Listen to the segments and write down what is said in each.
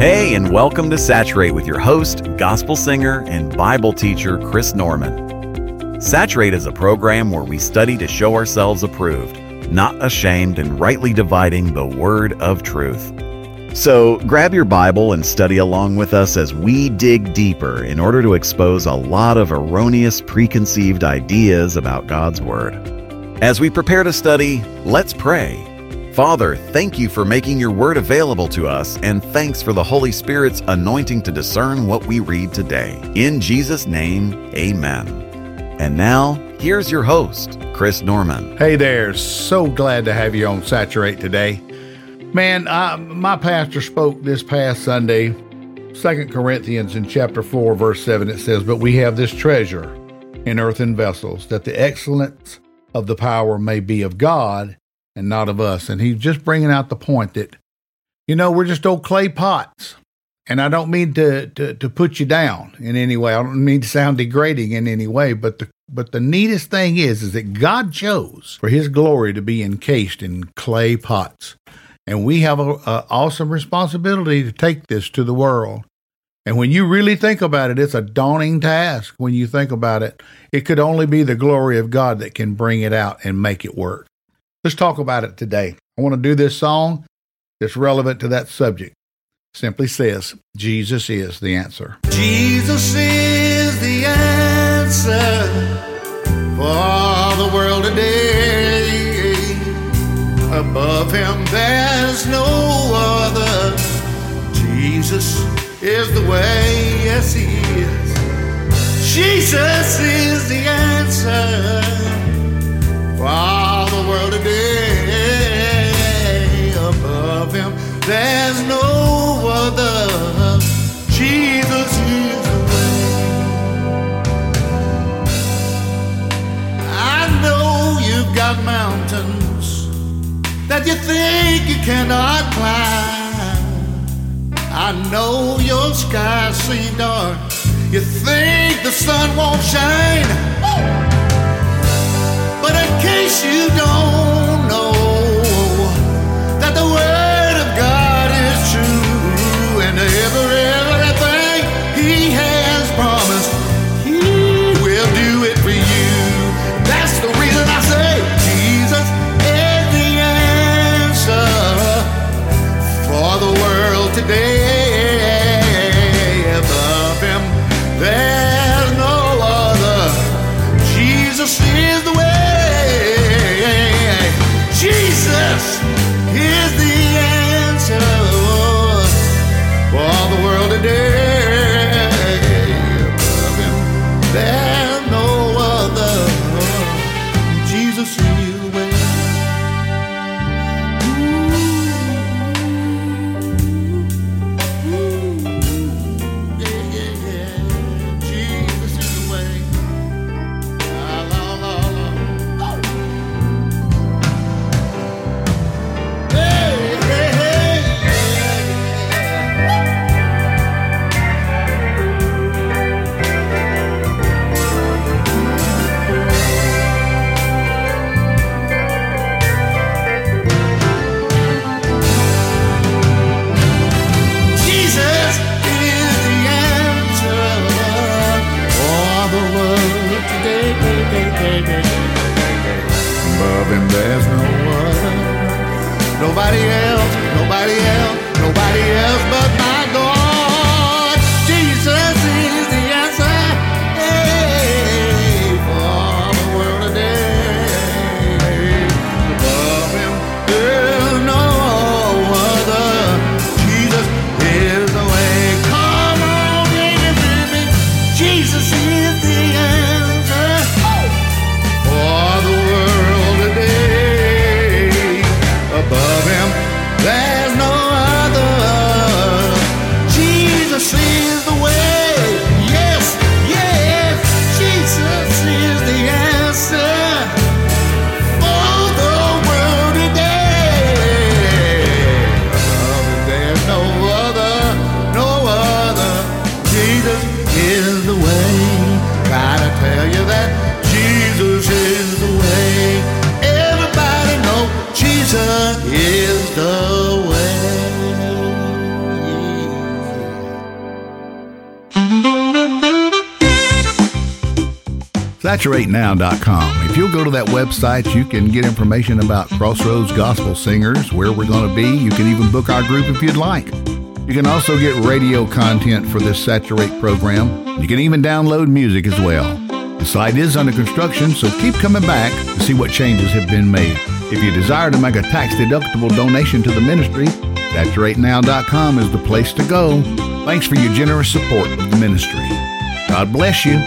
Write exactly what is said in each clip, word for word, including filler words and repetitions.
Hey, and welcome to Saturate with your host, gospel singer, and Bible teacher, Chris Norman. Saturate is a program where we study to show ourselves approved, not ashamed, and rightly dividing the word of truth. So grab your Bible and study along with us as we dig deeper in order to expose a lot of erroneous preconceived ideas about God's Word. As we prepare to study, let's pray. Father, thank you for making your Word available to us, and thanks for the Holy Spirit's anointing to discern what we read today. In Jesus' name, amen. And now, here's your host, Chris Norman. Hey there, so glad to have you on Saturate today. Man, I, my pastor spoke this past Sunday, Second Corinthians in chapter four, verse seven, it says, "But we have this treasure in earthen vessels, that the excellence of the power may be of God and not of us." And he's just bringing out the point that, you know, we're just old clay pots. And I don't mean to, to, to put you down in any way. I don't mean to sound degrading in any way, but the but the neatest thing is, is that God chose for his glory to be encased in clay pots. And we have an awesome responsibility to take this to the world. And when you really think about it, it's a daunting task. When you think about it, it could only be the glory of God that can bring it out and make it work. Let's talk about it today. I want to do this song that's relevant to that subject. Simply says, Jesus is the answer. Jesus is the answer for the world today. Above him there's no other. Jesus is the way, yes he is. Jesus is the answer for the world today. Above him there's no other. Jesus is the way. I know you've got mountains that you think you cannot climb. I know your skies seem dark. You think the sun won't shine. But in case you don't know that the word of God is true, and every, everything he has promised, he will do it for you. That's the reason I say Jesus is the answer for the world today. Above him there's no other. Jesus is the way. saturate now dot com. If you'll go to that website, you can get information about Crossroads Gospel Singers, where we're going to be. You can even book our group if you'd like. You can also get radio content for this Saturate program. You can even download music as well. The site is under construction, so keep coming back to see what changes have been made. If you desire to make a tax-deductible donation to the ministry, saturate now dot com is the place to go. Thanks for your generous support of the ministry. God bless you.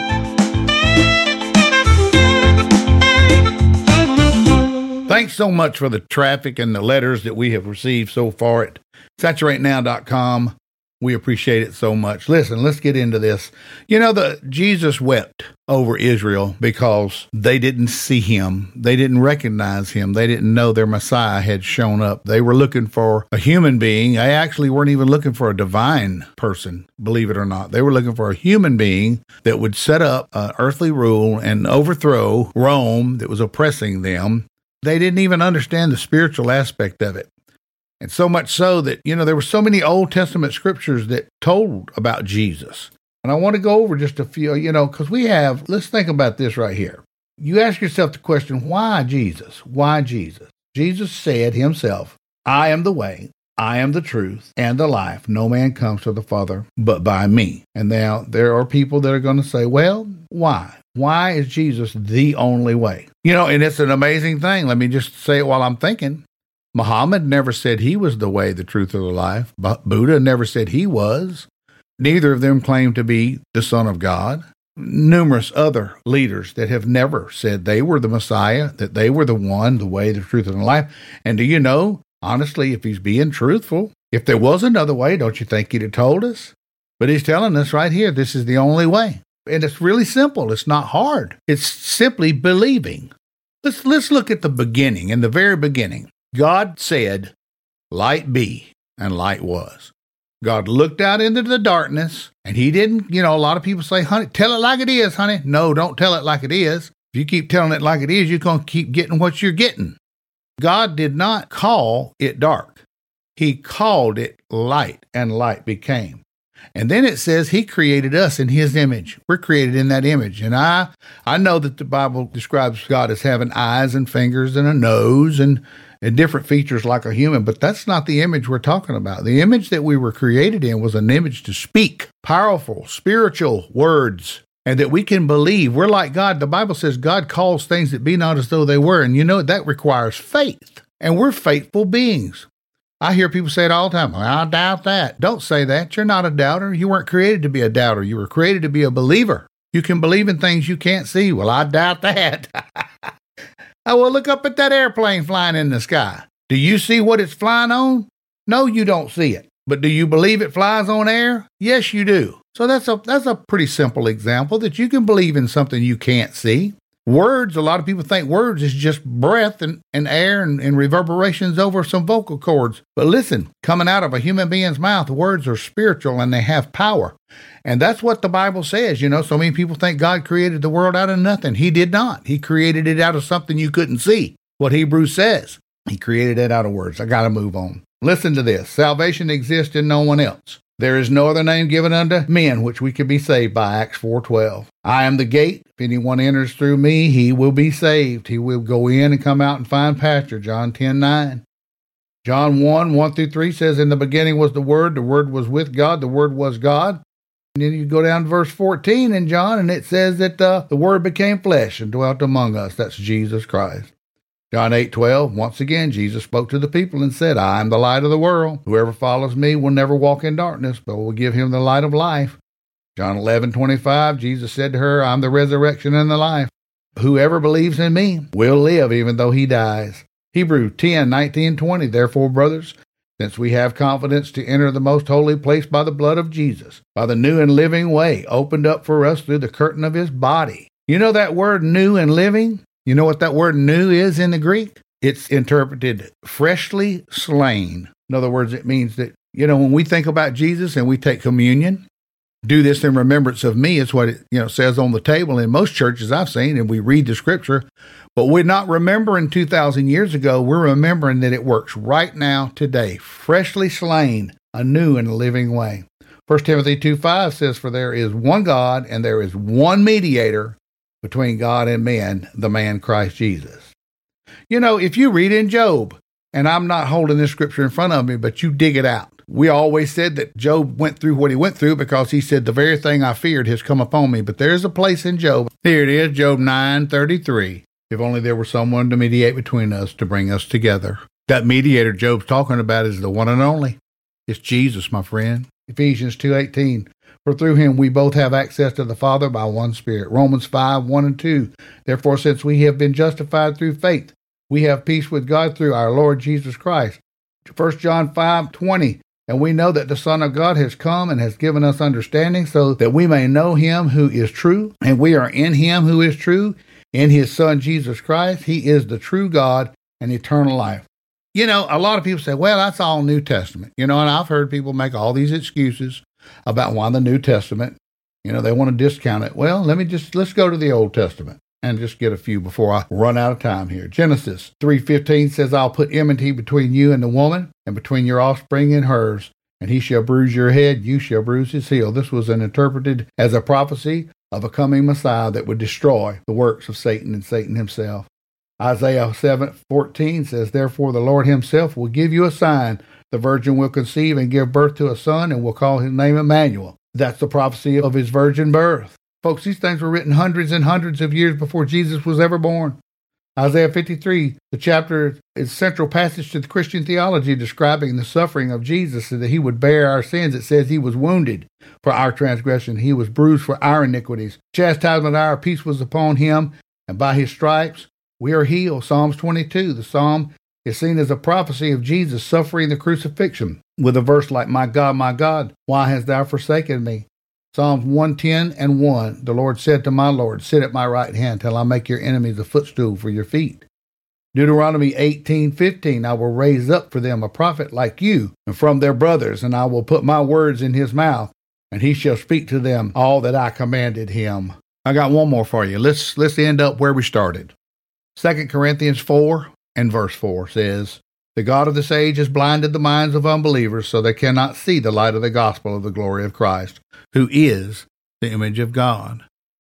Thanks so much for the traffic and the letters that we have received so far at saturate now dot com. We appreciate it so much. Listen, let's get into this. You know, the Jesus wept over Israel because they didn't see him. They didn't recognize him. They didn't know their Messiah had shown up. They were looking for a human being. They actually weren't even looking for a divine person, believe it or not. They were looking for a human being that would set up an earthly rule and overthrow Rome that was oppressing them. They didn't even understand the spiritual aspect of it. And so much so that, you know, there were so many Old Testament scriptures that told about Jesus. And I want to go over just a few, you know, because we have, let's think about this right here. You ask yourself the question, why Jesus? Why Jesus? Jesus said himself, I am the way, I am the truth, and the life. No man comes to the Father but by me. And now there are people that are going to say, well, why? Why is Jesus the only way? You know, and it's an amazing thing. Let me just say it while I'm thinking. Muhammad never said he was the way, the truth, or the life. Buddha never said he was. Neither of them claimed to be the Son of God. Numerous other leaders that have never said they were the Messiah, that they were the one, the way, the truth, and the life. And do you know, honestly, if he's being truthful, if there was another way, don't you think he'd have told us? But he's telling us right here, this is the only way. And it's really simple. It's not hard. It's simply believing. Let's, let's look at the beginning, in the very beginning. God said, light be, and light was. God looked out into the darkness, and he didn't, you know, a lot of people say, honey, tell it like it is, honey. No, don't tell it like it is. If you keep telling it like it is, you're going to keep getting what you're getting. God did not call it dark. He called it light, and light became. And then it says he created us in his image. We're created in that image. And I I know that the Bible describes God as having eyes and fingers and a nose and, and different features like a human, but that's not the image we're talking about. The image that we were created in was an image to speak powerful, spiritual words, and that we can believe. We're like God. The Bible says God calls things that be not as though they were, and you know that requires faith, and we're faithful beings. I hear people say it all the time. Well, I doubt that. Don't say that. You're not a doubter. You weren't created to be a doubter. You were created to be a believer. You can believe in things you can't see. Well, I doubt that. Oh, well, look up at that airplane flying in the sky. Do you see what it's flying on? No, you don't see it. But do you believe it flies on air? Yes, you do. So that's a that's a pretty simple example that you can believe in something you can't see. Words, a lot of people think words is just breath and, and air and, and reverberations over some vocal cords. But listen, coming out of a human being's mouth, words are spiritual and they have power. And that's what the Bible says. You know, so many people think God created the world out of nothing. He did not. He created it out of something you couldn't see. What Hebrews says. He created it out of words. I got to move on. Listen to this. Salvation exists in no one else. There is no other name given unto men which we can be saved by, Acts four twelve. I am the gate. If anyone enters through me, he will be saved. He will go in and come out and find pasture, John ten nine. John one, one through three says, in the beginning was the Word, the Word was with God, the Word was God. And then you go down to verse fourteen in John, and it says that uh, the Word became flesh and dwelt among us. That's Jesus Christ. John eight twelve, once again, Jesus spoke to the people and said, I am the light of the world. Whoever follows me will never walk in darkness, but will give him the light of life. John eleven twenty-five, Jesus said to her, I'm the resurrection and the life. Whoever believes in me will live even though he dies. Hebrews ten nineteen twenty, therefore, brothers, since we have confidence to enter the most holy place by the blood of Jesus, by the new and living way opened up for us through the curtain of his body. You know that word new and living? You know what that word new is in the Greek? It's interpreted freshly slain. In other words, it means that, you know, when we think about Jesus and we take communion, do this in remembrance of me, is what it, you know, says on the table in most churches I've seen, and we read the scripture, but we're not remembering two thousand years ago. We're remembering that it works right now, today, freshly slain, a new and living way. First Timothy two five says, for there is one God and there is one mediator between God and men, the man Christ Jesus. You know, if you read in Job, and I'm not holding this scripture in front of me, but you dig it out. We always said that Job went through what he went through because he said, the very thing I feared has come upon me. But there's a place in Job. Here it is, Job nine thirty-three. If only there were someone to mediate between us to bring us together. That mediator Job's talking about is the one and only. It's Jesus, my friend. Ephesians two eighteen. For through him we both have access to the Father by one Spirit. Romans five one and two. Therefore, since we have been justified through faith, we have peace with God through our Lord Jesus Christ. First John five twenty. And we know that the Son of God has come and has given us understanding so that we may know him who is true. And we are in him who is true, in his Son Jesus Christ. He is the true God and eternal life. You know, a lot of people say, well, that's all New Testament. You know, and I've heard people make all these excuses about why the New Testament, you know, they want to discount it. Well, let me just, let's go to the Old Testament and just get a few before I run out of time here. Genesis three fifteen says, I'll put enmity between you and the woman, and between your offspring and hers, and he shall bruise your head, you shall bruise his heel. This was interpreted as a prophecy of a coming Messiah that would destroy the works of Satan and Satan himself. Isaiah seven fourteen says, therefore the Lord himself will give you a sign. The virgin will conceive and give birth to a son, and will call his name Emmanuel. That's the prophecy of his virgin birth. Folks, these things were written hundreds and hundreds of years before Jesus was ever born. Isaiah fifty-three, the chapter is central passage to the Christian theology describing the suffering of Jesus so that he would bear our sins. It says he was wounded for our transgression. He was bruised for our iniquities. Chastisement of our peace was upon him, and by his stripes we are healed. Psalms twenty-two, the psalm is seen as a prophecy of Jesus suffering the crucifixion with a verse like, my God, my God, why hast thou forsaken me? Psalms one ten and one, the Lord said to my Lord, sit at my right hand till I make your enemies a footstool for your feet. Deuteronomy eighteen fifteen, I will raise up for them a prophet like you, and from their brothers, and I will put my words in his mouth, and he shall speak to them all that I commanded him. I got one more for you. Let's, let's end up where we started. Second Corinthians four and verse four says, the God of this age has blinded the minds of unbelievers so they cannot see the light of the gospel of the glory of Christ, who is the image of God.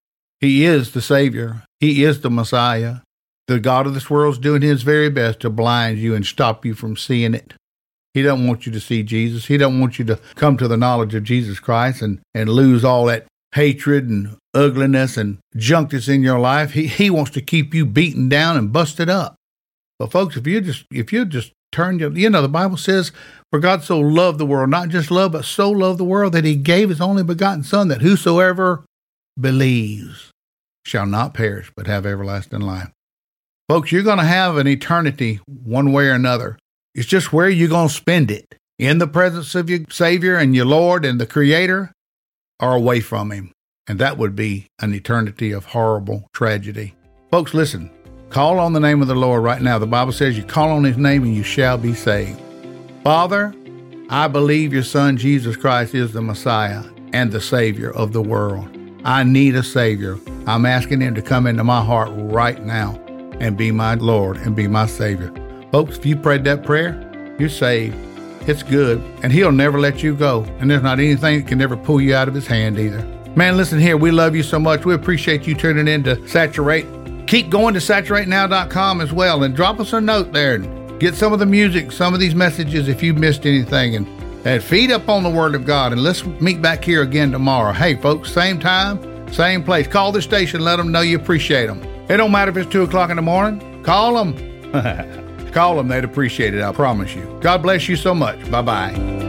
He is the Savior. He is the Messiah. The God of this world is doing his very best to blind you and stop you from seeing it. He doesn't want you to see Jesus. He doesn't want you to come to the knowledge of Jesus Christ and, and lose all that hatred and ugliness and junk that's in your life. He, he wants to keep you beaten down and busted up. But folks, if you just, if you just turn your, you know, the Bible says, for God so loved the world, not just love, but so loved the world that he gave his only begotten Son, that whosoever believes shall not perish, but have everlasting life. Folks, you're going to have an eternity one way or another. It's just where you're going to spend it. In the presence of your Savior and your Lord and the Creator, or away from him. And that would be an eternity of horrible tragedy. Folks, listen. Call on the name of the Lord right now. The Bible says you call on his name and you shall be saved. Father, I believe your Son, Jesus Christ, is the Messiah and the Savior of the world. I need a Savior. I'm asking him to come into my heart right now and be my Lord and be my Savior. Folks, if you prayed that prayer, you're saved. It's good, and he'll never let you go. And there's not anything that can ever pull you out of his hand either. Man, listen here, we love you so much. We appreciate you tuning in to Saturate. Keep going to saturate now dot com as well, and drop us a note there and get some of the music, some of these messages if you missed anything, and, and feed up on the Word of God. And let's meet back here again tomorrow. Hey, folks, same time, same place. Call the station, let them know you appreciate them. It don't matter if it's two o'clock in the morning. Call them. Call them. They'd appreciate it, I promise you. God bless you so much. Bye-bye.